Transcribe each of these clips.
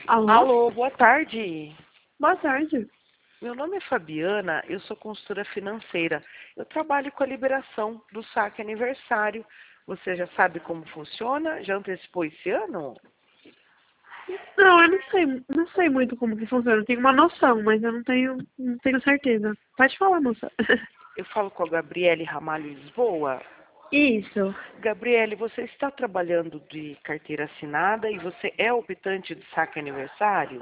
Alô? Alô, boa tarde. Boa tarde. Meu nome é Fabiana, eu sou consultora financeira. Eu trabalho com a liberação do saque aniversário. Você já sabe como funciona? Já antecipou esse ano? Não, eu não sei muito como que funciona. Eu tenho uma noção, mas eu não tenho certeza. Pode falar, moça. Eu falo com a Gabriele Ramalho Lisboa. Isso. Gabriele, você está trabalhando de carteira assinada e você é optante de saque aniversário?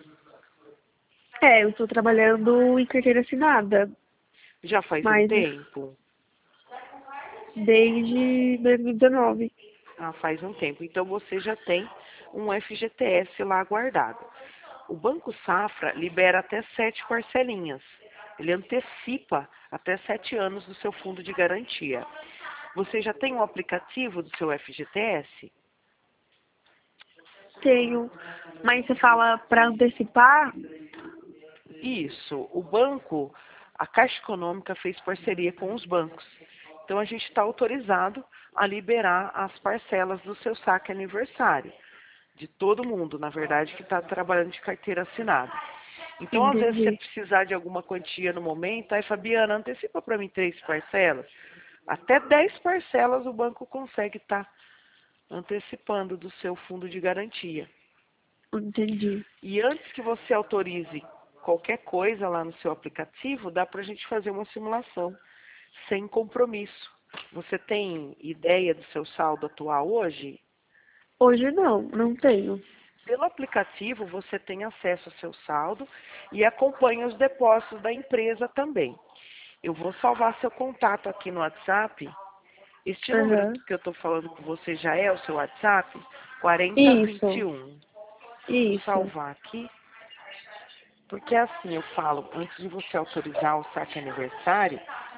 Eu estou trabalhando em carteira assinada, Já faz um mas tempo? desde 2019. Ah, faz um tempo. Então você já tem um FGTS lá guardado. O Banco Safra libera até 7 parcelinhas. Ele antecipa até 7 anos do seu fundo de garantia. Você já tem um aplicativo do seu FGTS? Tenho. Mas você fala para antecipar? Isso. O banco, a Caixa Econômica fez parceria com os bancos. Então a gente está autorizado a liberar as parcelas do seu saque aniversário. De todo mundo, na verdade, que está trabalhando de carteira assinada. Então, às vezes, você Entendi. precisar de alguma quantia no momento, aí, Fabiana, antecipa para mim 3 parcelas. Até 10 parcelas o banco consegue estar antecipando do seu fundo de garantia. Entendi. E antes que você autorize qualquer coisa lá no seu aplicativo, dá para a gente fazer uma simulação sem compromisso. Você tem ideia do seu saldo atual hoje? Hoje não tenho. Pelo aplicativo, você tem acesso ao seu saldo e acompanha os depósitos da empresa também. Eu vou salvar seu contato aqui no WhatsApp. Este número Aham. que eu estou falando com você já é o seu WhatsApp? Isso. 4021. Vou Isso. salvar aqui. Porque assim eu falo, antes de você autorizar o saque aniversário,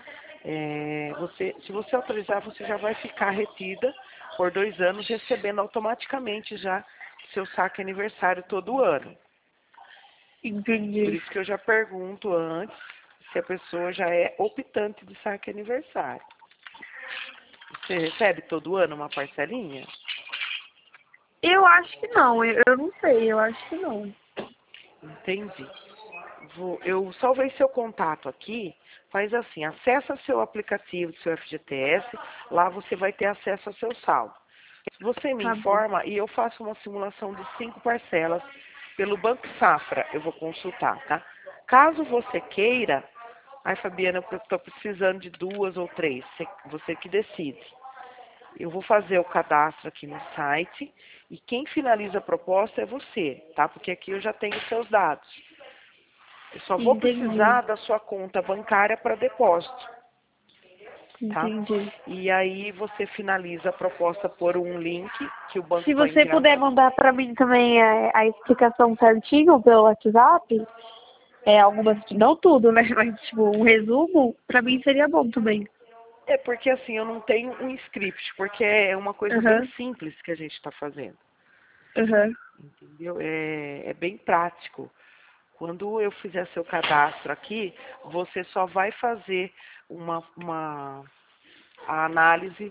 se você autorizar, você já vai ficar retida por 2 anos, recebendo automaticamente já o seu saque aniversário todo ano. Por Entendi. isso que eu já pergunto antes se a pessoa já é optante de saque aniversário. Você recebe todo ano uma parcelinha? Eu acho que não, eu não sei, eu acho que não. Entendi. Eu salvei seu contato aqui. Faz assim, acessa seu aplicativo do seu FGTS, lá você vai ter acesso ao seu saldo. Você me Tá bom. informa e eu faço uma simulação de 5 parcelas pelo Banco Safra. Eu vou consultar, tá? Caso você queira, ai Fabiana, eu estou precisando de 2 ou 3, você que decide. Eu vou fazer o cadastro aqui no site e quem finaliza a proposta é você, tá? Porque aqui eu já tenho os seus dados. Eu só vou Entendi. precisar da sua conta bancária para depósito, tá? Entendi. E aí você finaliza a proposta por um link que o banco Se vai você enviar. puder mandar para mim também a explicação certinho pelo WhatsApp, algumas, não tudo, né? Mas tipo, um resumo, para mim seria bom também. É porque assim, eu não tenho um script, porque é uma coisa bem Aham, simples que a gente está fazendo, aham, entendeu? É bem prático. Quando eu fizer seu cadastro aqui, você só vai fazer a análise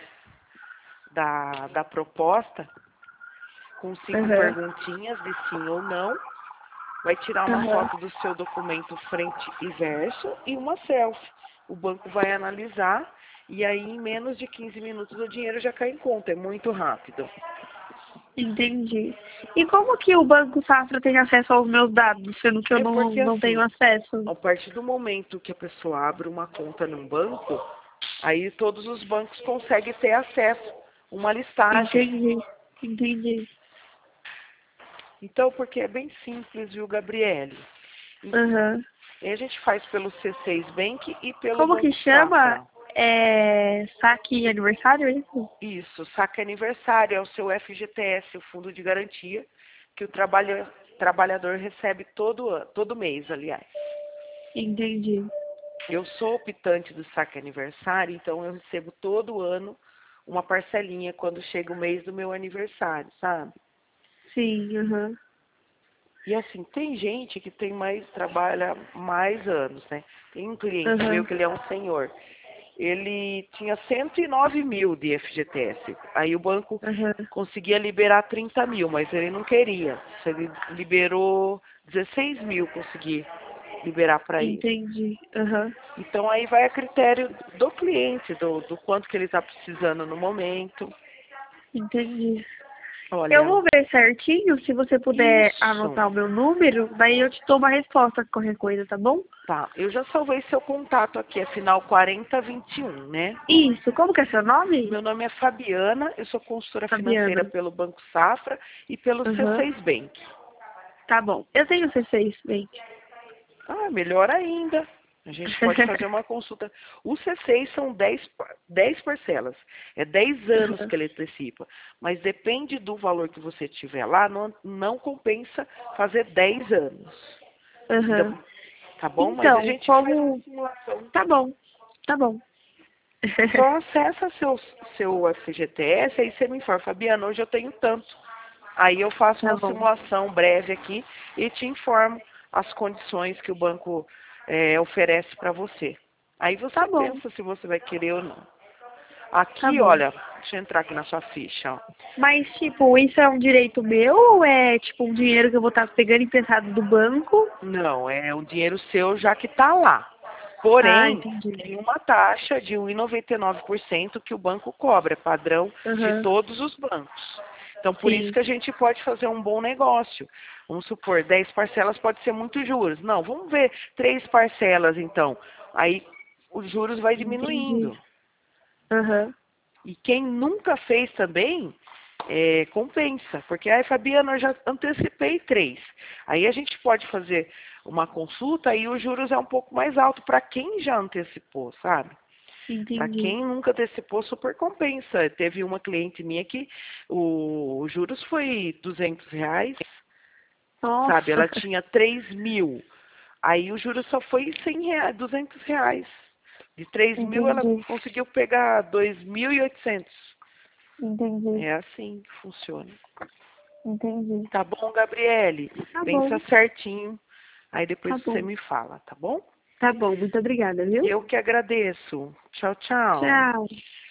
da proposta com 5 aham, perguntinhas de sim ou não. Vai tirar uma aham. foto do seu documento frente e verso e uma selfie. O banco vai analisar e aí em menos de 15 minutos o dinheiro já cai em conta. É muito rápido. Entendi. E como que o Banco Safra tem acesso aos meus dados, sendo que eu É não, porque não tenho assim, acesso? a partir do momento que a pessoa abre uma conta num banco, aí todos os bancos conseguem ter acesso, uma listagem. Entendi. Entendi. Então, porque é bem simples, viu, Gabriele? Aham. E a gente faz pelo C6 Bank e pelo Como que Banco chama? Safra. Saque aniversário, é isso? Isso, saque aniversário é o seu FGTS, o fundo de garantia, que o trabalhador recebe todo mês, aliás. Entendi. Eu sou optante do saque aniversário, então eu recebo todo ano uma parcelinha quando chega o mês do meu aniversário, sabe? Sim, aham. E assim, tem gente trabalha mais anos, né? Tem um cliente meu Aham. que ele é um senhor. ele tinha 109 mil de FGTS. Aí o banco Aham. conseguia liberar 30 mil, mas ele não queria. Ele liberou 16 mil, consegui liberar para ele. Entendi. Aham. Então aí vai a critério do cliente, do quanto que ele está precisando no momento. Entendi. Eu Olha, vou ver certinho, se você puder isso. anotar o meu número, daí eu te dou uma resposta com qualquer coisa, tá bom? Tá, eu já salvei seu contato aqui, é final 4021, né? Isso, como que é seu nome? Meu nome é Fabiana, eu sou consultora financeira Fabiana. pelo Banco Safra e pelo Aham. C6 Bank. Tá bom. Eu tenho C6, bem. Ah, melhor ainda. A gente pode fazer uma consulta. O C6 são 10 parcelas. É 10 anos que ele antecipa. Mas depende do valor que você tiver lá, não compensa fazer 10 anos. Aham. Ainda- Tá bom? Mas a Então, gente faz uma como... simulação. Tá bom, tá bom. Só acessa seu FGTS, aí você me informa, Fabiana, hoje eu tenho tanto. Aí eu faço Tá uma bom, simulação breve aqui e te informo as condições que o banco oferece para você. Aí tá você bom, pensa se você vai querer ou não. tá Aqui, bom. olha, deixa eu entrar aqui na sua ficha. Ó. Mas, tipo, isso é um direito meu ou é, tipo, um dinheiro que eu vou estar pegando emprestado do banco? Não, é o dinheiro seu já que está lá. Ah, Porém, entendi. tem uma taxa de 1,99% que o banco cobra, é padrão de Aham, todos os bancos. Então, por isso sim, que a gente pode fazer um bom negócio. Vamos supor, 10 parcelas pode ser muito juros. Não, vamos ver 3 parcelas, então. Aí, os juros vai entendi. diminuindo. Aham, E quem nunca fez também, compensa. Porque, aí, Fabiana, eu já antecipei 3. Aí a gente pode fazer uma consulta e os juros é um pouco mais alto para quem já antecipou, sabe? Para entendi. quem nunca antecipou, super compensa. Teve uma cliente minha que os juros foi R$ 200, sabe? Nossa, Ela tinha 3 mil. Aí o juros só foi R$ 100, R$ 200. De 3 mil ela entendi, conseguiu pegar 2.800. entendi, É assim que funciona. entendi. Tá bom, Gabriele? Tá Pensa bom, certinho. Aí depois tá você bom. me fala, tá bom? Tá bom, muito obrigada, viu? Eu que agradeço. Tchau, tchau. Tchau.